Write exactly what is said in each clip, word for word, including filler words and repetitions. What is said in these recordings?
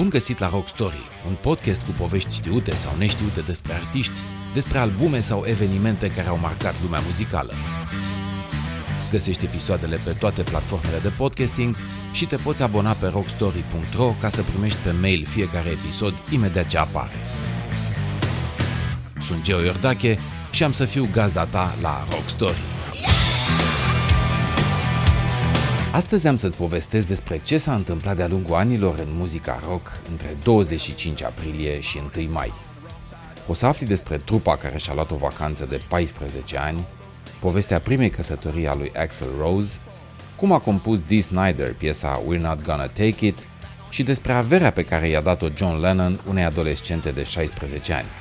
Bun găsit la Rock Story, un podcast cu povești știute sau neștiute despre artiști, despre albume sau evenimente care au marcat lumea muzicală. Găsești episoadele pe toate platformele de podcasting și te poți abona pe rockstory punct ro ca să primești pe mail fiecare episod imediat ce apare. Sunt Geo Iordache și am să fiu gazda ta la Rock Story. Astăzi am să-ți povestesc despre ce s-a întâmplat de-a lungul anilor în muzica rock între douăzeci și cinci aprilie și unu mai. O să afli despre trupa care și-a luat o vacanță de paisprezece ani, povestea primei căsătorii a lui Axl Rose, cum a compus Dee Snider piesa We're Not Gonna Take It și despre averea pe care i-a dat-o John Lennon unei adolescente de șaisprezece ani.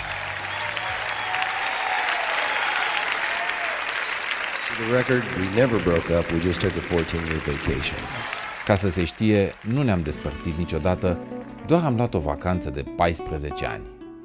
The record, we never broke up, we just took a fourteen-year vacation. Ca să se știe, nu ne-am despărțit niciodată, doar am luat o vacanță de paisprezece ani.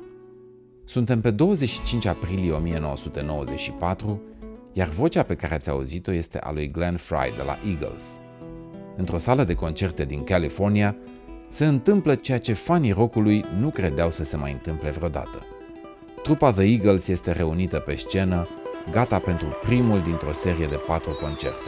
Suntem pe douăzeci și cinci aprilie o mie nouă sute nouăzeci și patru, iar vocea pe care ați auzit-o este a lui Glenn Frey de la Eagles. Într-o sală de concerte din California, se întâmplă ceea ce fanii rockului nu credeau să se mai întâmple vreodată. Trupa The Eagles este reunită pe scenă, gata pentru primul dintr-o serie de patru concerte.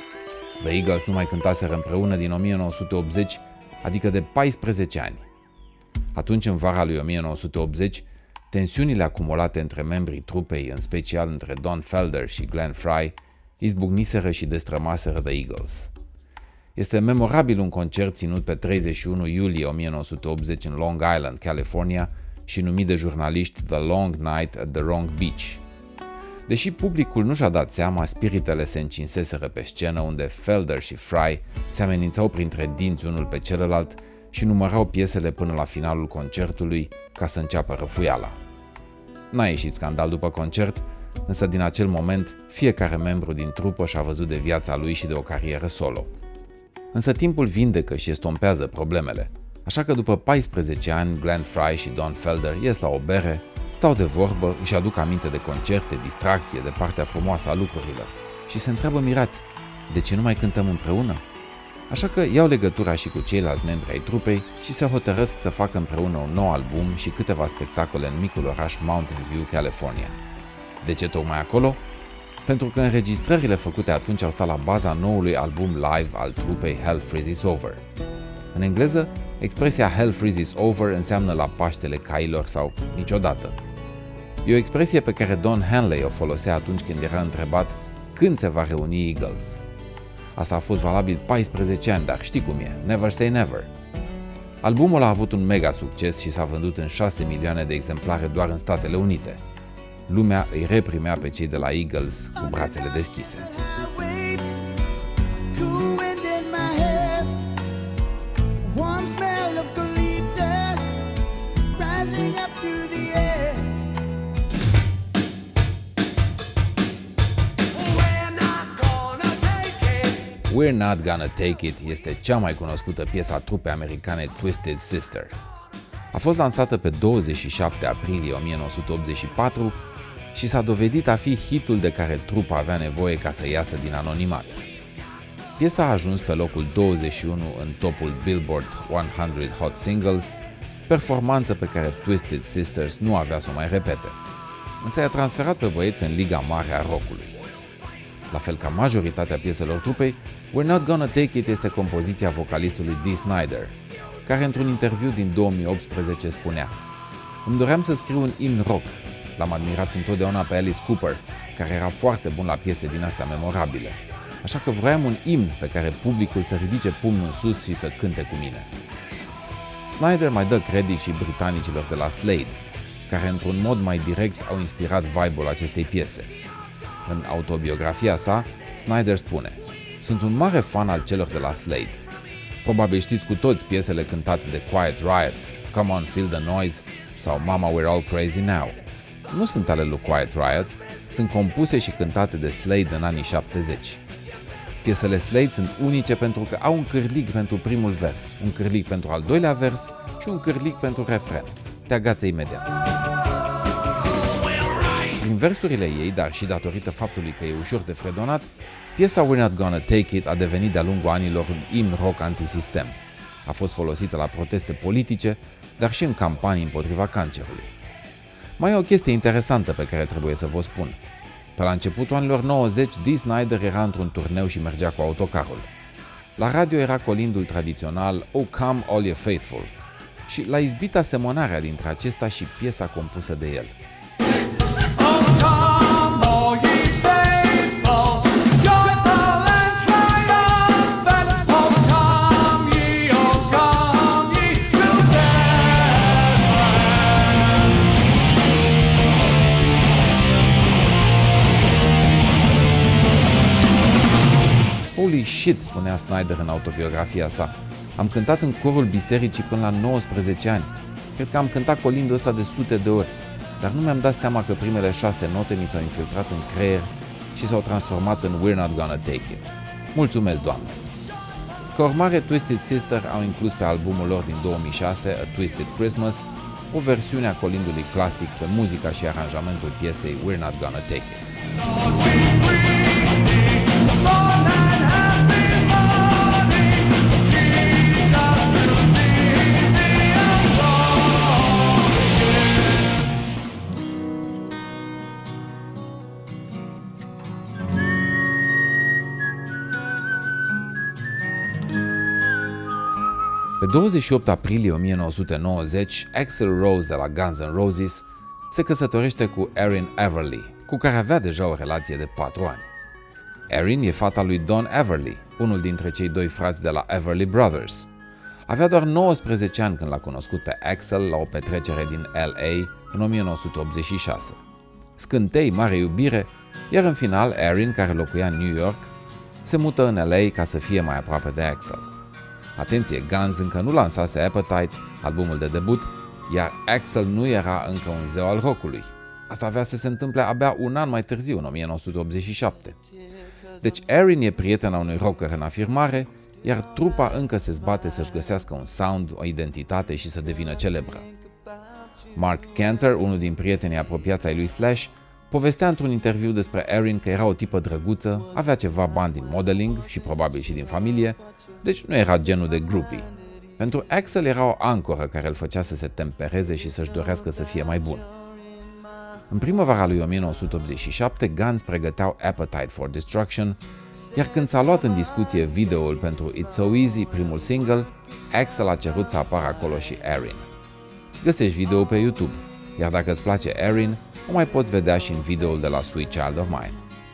The Eagles nu mai cântaseră împreună din o mie nouă sute optzeci, adică de paisprezece ani. Atunci, în vara lui o mie nouă sute optzeci, tensiunile acumulate între membrii trupei, în special între Don Felder și Glenn Frey, izbucniseră și destrămaseră The Eagles. Este memorabil un concert ținut pe treizeci și unu iulie o mie nouă sute optzeci în Long Island, California, și numit de jurnaliști The Long Night at the Wrong Beach. Deși publicul nu și-a dat seama, spiritele se încinseseră pe scenă, unde Felder și Frey se amenințau printre dinți unul pe celălalt și numărau piesele până la finalul concertului ca să înceapă răfuiala. N-a ieșit scandal după concert, însă din acel moment fiecare membru din trupă și-a văzut de viața lui și de o carieră solo. Însă timpul vindecă și estompează problemele, așa că după paisprezece ani Glenn Frey și Don Felder ies la o bere, stau de vorbă, își aduc aminte de concerte, distracție, de partea frumoasă a lucrurilor și se întreabă mirați, de ce nu mai cântăm împreună? Așa că iau legătura și cu ceilalți membri ai trupei și se hotărăsc să facă împreună un nou album și câteva spectacole în micul oraș Mountain View, California. De ce tocmai acolo? Pentru că înregistrările făcute atunci au stat la baza noului album live al trupei Hell Freezes Over. În engleză, expresia Hell Freezes Over înseamnă la Paștele Cailor sau niciodată. E o expresie pe care Don Henley o folosea atunci când era întrebat când se va reuni Eagles. Asta a fost valabil paisprezece ani, dar știi cum e, never say never. Albumul a avut un mega succes și s-a vândut în șase milioane de exemplare doar în Statele Unite. Lumea îi reprimea pe cei de la Eagles cu brațele deschise. We're Not Gonna Take It este cea mai cunoscută piesă a trupei americane Twisted Sister. A fost lansată pe douăzeci și șapte aprilie o mie nouă sute optzeci și patru și s-a dovedit a fi hitul de care trupa avea nevoie ca să iasă din anonimat. Piesa a ajuns pe locul douăzeci și unu în topul Billboard o sută Hot Singles, performanță pe care Twisted Sisters nu avea să o mai repete, însă i-a transferat pe băieți în liga mare a rockului. La fel ca majoritatea pieselor trupei, We're Not Gonna Take It este compoziția vocalistului Dee Snider, care într-un interviu din două mii optsprezece spunea: îmi doream să scriu un imn rock, l-am admirat întotdeauna pe Alice Cooper, care era foarte bun la piese din astea memorabile, așa că vroiam un imn pe care publicul să ridice pumnul în sus și să cânte cu mine. Snider mai dă credit și britanicilor de la Slade, care într-un mod mai direct au inspirat vibe-ul acestei piese. În autobiografia sa, Snider spune: sunt un mare fan al celor de la Slade. Probabil știți cu toți piesele cântate de Quiet Riot, Come On Feel the Noise sau Mama We're All Crazy Now. Nu sunt ale lui Quiet Riot, sunt compuse și cântate de Slade în anii șaptezeci. Piesele Slade sunt unice pentru că au un cârlig pentru primul vers, un cârlig pentru al doilea vers și un cârlig pentru refren. Te agață imediat. Prin versurile ei, dar și datorită faptului că e ușor de fredonat, piesa We're Not Gonna Take It a devenit de-a lungul anilor un imn rock antisistem, A fost folosită la proteste politice, dar și în campanii împotriva cancerului. Mai e o chestie interesantă pe care trebuie să vă spun. Pe la începutul anilor nouăzeci, Dee Snider era într-un turneu și mergea cu autocarul. La radio era colindul tradițional "Oh Come All Ye Faithful" și l-a izbit asemănarea dintre acesta și piesa compusă de el. Holy shit, spunea Snider în autobiografia sa. Am cântat în corul bisericii până la nouăsprezece ani. Cred că am cântat colindul ăsta de sute de ori, dar nu mi-am dat seama că primele șase note mi s-au infiltrat în creier și s-au transformat în We're Not Gonna Take It. Mulțumesc, Doamne! Ca urmare, Twisted Sister au inclus pe albumul lor din două mii șase, A Twisted Christmas, o versiune a colindului clasic pe muzica și aranjamentul piesei We're Not Gonna Take It. Pe douăzeci și opt aprilie o mie nouă sute nouăzeci, Axl Rose de la Guns N' Roses se căsătorește cu Erin Everly, cu care avea deja o relație de patru ani. Erin e fata lui Don Everly, unul dintre cei doi frați de la Everly Brothers. Avea doar nouăsprezece ani când l-a cunoscut pe Axl la o petrecere din L A în o mie nouă sute optzeci și șase. Scântei, mare iubire, iar în final Erin, care locuia în New York, se mută în L A ca să fie mai aproape de Axl. Atenție, Guns încă nu lansase Appetite, albumul de debut, iar Axl nu era încă un zeu al rockului. Asta avea să se întâmple abia un an mai târziu, în o mie nouă sute optzeci și șapte. Deci Erin e prietena unui rocker în afirmare, iar trupa încă se zbate să-și găsească un sound, o identitate și să devină celebră. Mark Cantor, unul din prietenii apropiați ai lui Slash, povestea într-un interviu despre Erin că era o tipă drăguță, avea ceva bani din modeling și probabil și din familie, deci nu era genul de groupie. Pentru Axl era o ancoră care îl făcea să se tempereze și să-și dorească să fie mai bun. În primăvara lui o mie nouă sute optzeci și șapte, Guns pregăteau Appetite for Destruction, iar când s-a luat în discuție videoul pentru It's So Easy, primul single, Axl a cerut să apară acolo și Erin. Găsești video pe YouTube, iar dacă îți place Erin, o mai poți vedea și în videoul de la Sweet Child of Mine.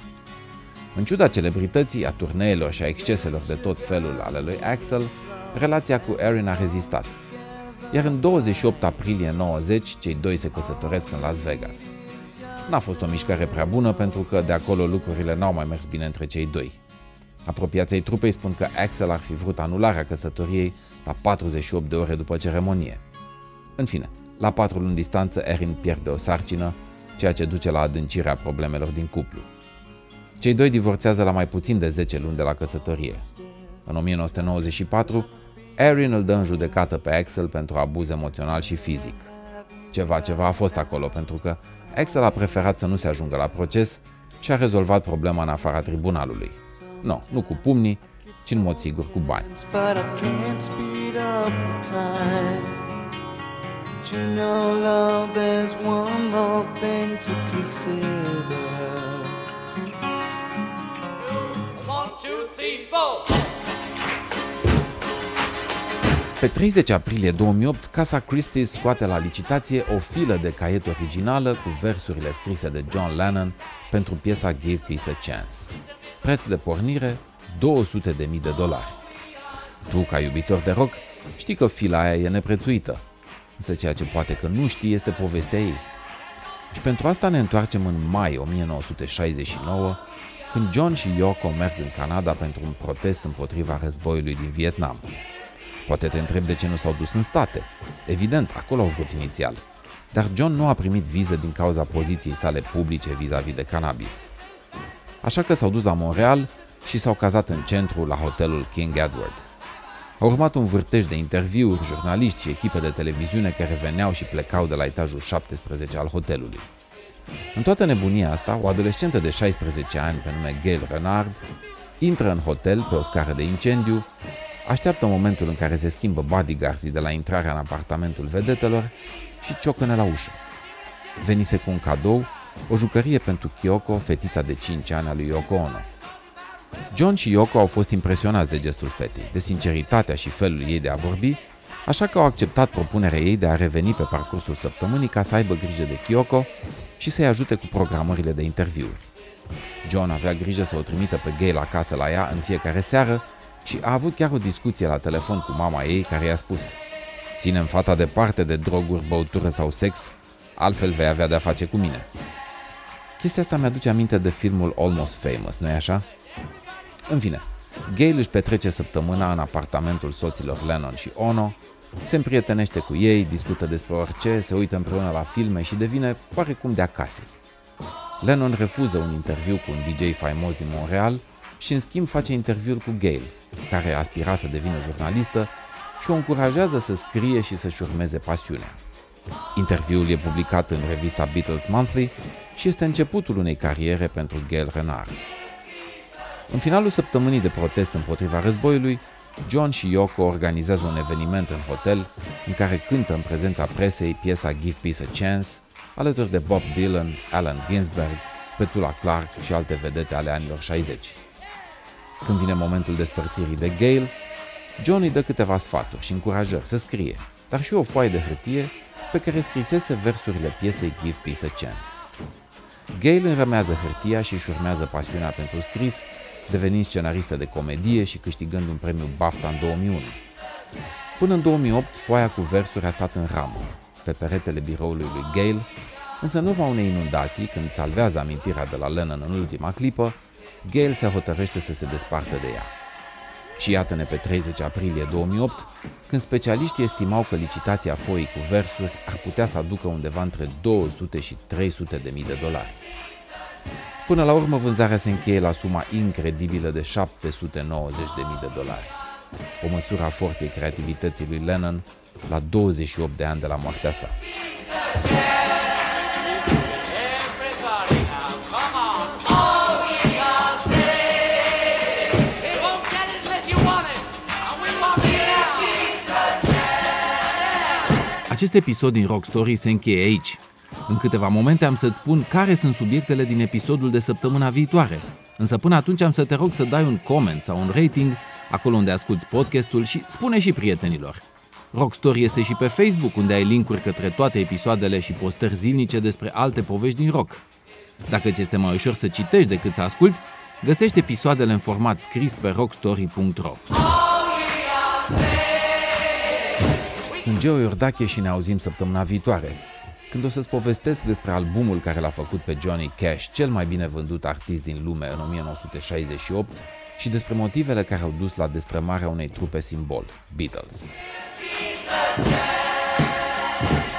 În ciuda celebrității, a turneelor și a exceselor de tot felul ale lui Axl, relația cu Erin a rezistat. Iar în douăzeci și opt aprilie nouăzeci, cei doi se căsătoresc în Las Vegas. N-a fost o mișcare prea bună pentru că de acolo lucrurile n-au mai mers bine între cei doi. Apropiații trupei spun că Axl ar fi vrut anularea căsătoriei la patruzeci și opt de ore după ceremonie. În fine, la patru luni distanță, Erin pierde o sarcină, ceea ce duce la adâncirea problemelor din cuplu. Cei doi divorțează la mai puțin de zece luni de la căsătorie. În o mie nouă sute nouăzeci și patru, Erin îl dă în judecată pe Axl pentru abuz emoțional și fizic. Ceva, ceva a fost acolo, pentru că Axl a preferat să nu se ajungă la proces și a rezolvat problema în afara tribunalului. No, nu cu pumnii, ci în mod sigur cu bani. Pe treizeci aprilie două mii opt, Casa Christie's scoate la licitație o filă de caiet originală cu versurile scrise de John Lennon pentru piesa Give Peace a Chance. Preț de pornire două sute de mii de dolari. Tu, ca iubitor de rock, știi că fila aia e neprețuită, însă ceea ce poate că nu știi este povestea ei. Și pentru asta ne întoarcem în mai o mie nouă sute șaizeci și nouă, când John și Yoko merg în Canada pentru un protest împotriva războiului din Vietnam. Poate te întrebi de ce nu s-au dus în state. Evident, acolo au vrut inițial. Dar John nu a primit viză din cauza poziției sale publice vis-a-vis de cannabis. Așa că s-au dus la Montreal și s-au cazat în centru, la hotelul King Edward. A urmat un vârtej de interviuri, jurnaliști și echipe de televiziune care veneau și plecau de la etajul șaptesprezece al hotelului. În toată nebunia asta, o adolescentă de șaisprezece ani pe nume Gail Renard intră în hotel pe o scară de incendiu, așteaptă momentul în care se schimbă bodyguards de la intrarea în apartamentul vedetelor și ciocănă la ușă. Venise cu un cadou, o jucărie pentru Kyoko, fetița de cinci ani a lui Yoko Ono. John și Yoko au fost impresionați de gestul fetei, de sinceritatea și felul ei de a vorbi, așa că au acceptat propunerea ei de a reveni pe parcursul săptămânii ca să aibă grijă de Kyoko și să-i ajute cu programările de interviuri. John avea grijă să o trimită pe Gail acasă la ea în fiecare seară și a avut chiar o discuție la telefon cu mama ei care i-a spus: "Ținem fata departe de droguri, băutură sau sex, altfel vei avea de-a face cu mine." Chestia asta mi-aduce aminte de filmul Almost Famous, nu-i așa? În fine, Gail își petrece săptămâna în apartamentul soților Lennon și Ono, se împrietenește cu ei, discută despre orice, se uită împreună la filme și devine oarecum de acasă. Lennon refuză un interviu cu un D J faimos din Montreal și în schimb face interviul cu Gail, care aspira să devină jurnalistă și o încurajează să scrie și să-și urmeze pasiunea. Interviul e publicat în revista Beatles Monthly și este începutul unei cariere pentru Gail Renard. În finalul săptămânii de protest împotriva războiului, John și Yoko organizează un eveniment în hotel în care cântă în prezența presei piesa Give Peace a Chance, alături de Bob Dylan, Allen Ginsberg, Petula Clark și alte vedete ale anilor șaizeci. Când vine momentul despărțirii de Gail, John îi dă câteva sfaturi și încurajări să scrie, dar și o foaie de hârtie pe care scrisese versurile piesei Give Peace a Chance. Gail înrămează hârtia și își urmează pasiunea pentru scris, devenind scenaristă de comedie și câștigând un premiu BAFTA în două mii unu. Până în două mii opt, foaia cu versuri a stat în ramă, pe peretele biroului lui Gail, însă în urma unei inundații, când salvează amintirea de la Lennon în ultima clipă, Gail se hotărăște să se despartă de ea. Și iată-ne pe treizeci aprilie două mii opt, când specialiștii estimau că licitația foii cu versuri ar putea să aducă undeva între două sute și trei sute de mii de dolari. Până la urmă, vânzarea se încheie la suma incredibilă de șapte sute nouăzeci de mii de dolari, o măsură a forței creativității lui Lennon la douăzeci și opt de ani de la moartea sa. Acest episod din Rock Story se încheie aici. În câteva momente am să-ți spun care sunt subiectele din episodul de săptămâna viitoare. Însă până atunci am să te rog să dai un comment sau un rating acolo unde asculti podcastul și spune și prietenilor. Rock Story este și pe Facebook, unde ai linkuri către toate episoadele și postări zilnice despre alte povești din rock. Dacă ți este mai ușor să citești decât să asculți, găsești episoadele în format scris pe rockstory punct ro. Sunt Geo Iordache și ne auzim săptămâna viitoare, când o să-ți povestesc despre albumul care l-a făcut pe Johnny Cash cel mai bine vândut artist din lume în o mie nouă sute șaizeci și opt și despre motivele care au dus la destrămarea unei trupe simbol, Beatles.